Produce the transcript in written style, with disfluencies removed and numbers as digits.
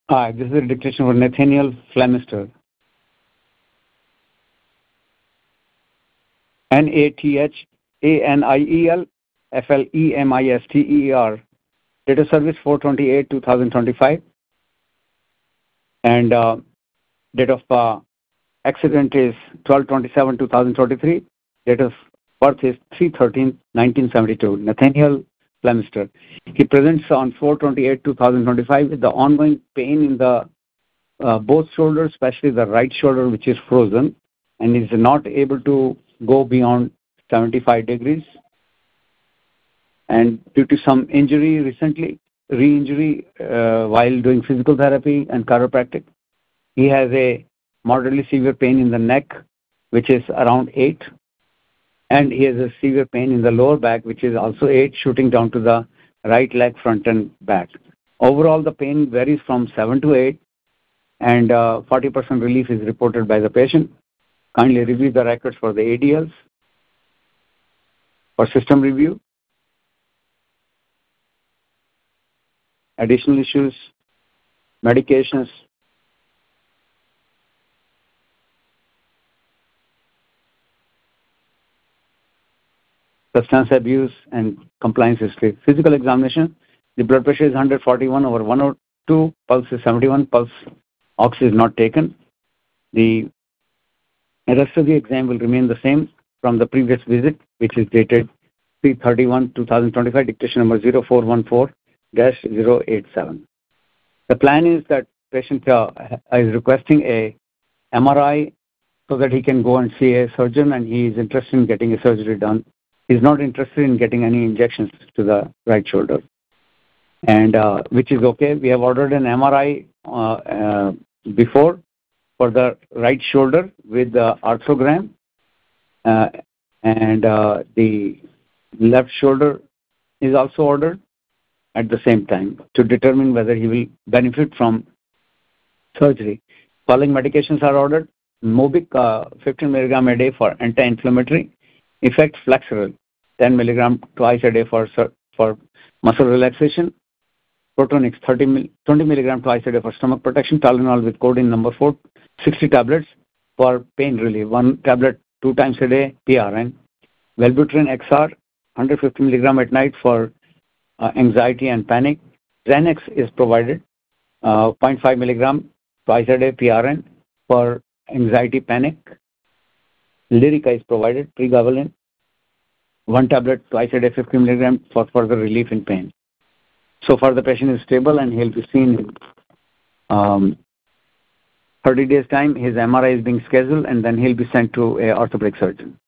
Hi, this is a dictation for Nathaniel Flemister. Nathaniel Flemister. Date of service 4/28/2025, and date of accident is 12/27/2023. Date of birth is 3/13/1972. Nathaniel Flemister. He presents on 4/28/2025 with the ongoing pain in the both shoulders, especially the right shoulder, which is frozen, and is not able to go beyond 75 degrees. And due to some injury recently, re-injury while doing physical therapy and chiropractic, he has a moderately severe pain in the neck, which is around 8, and he has a severe pain in the lower back, which is also 8, shooting down to the right leg, front and back. Overall, the pain varies from 7 to 8, and 40% relief is reported by the patient. Kindly review the records for the ADLs for system review. Additional issues, medications, substance abuse, and compliance history. Physical examination, the blood pressure is 141/102, pulse is 71, pulse ox is not taken. The rest of the exam will remain the same from the previous visit, which is dated 3/31/2025, dictation number 0414-087. The plan is that patient is requesting a MRI so that he can go and see a surgeon, and he is interested in getting a surgery done. He's not interested in getting any injections to the right shoulder, and which is okay. We have ordered an MRI before for the right shoulder with the arthrogram, and the left shoulder is also ordered at the same time to determine whether he will benefit from surgery. Following medications are ordered: Mobic 15 mg a day for anti-inflammatory, Effect Flexeril 10 mg twice a day for muscle relaxation, Protonix 20 mg twice a day for stomach protection, Tylenol with codeine number 4 60 tablets for pain relief, 1 tablet 2 times a day, PRN, Wellbutrin XR 150 mg at night for anxiety and panic. Xanax is provided 0.5 mg twice a day, PRN, for anxiety, panic. Lyrica is provided, pregabalin, 1 tablet twice a day, 50 mg for further relief in pain. So far the patient is stable, and he'll be seen in 30 days time. His MRI is being scheduled, and then he'll be sent to an orthopedic surgeon.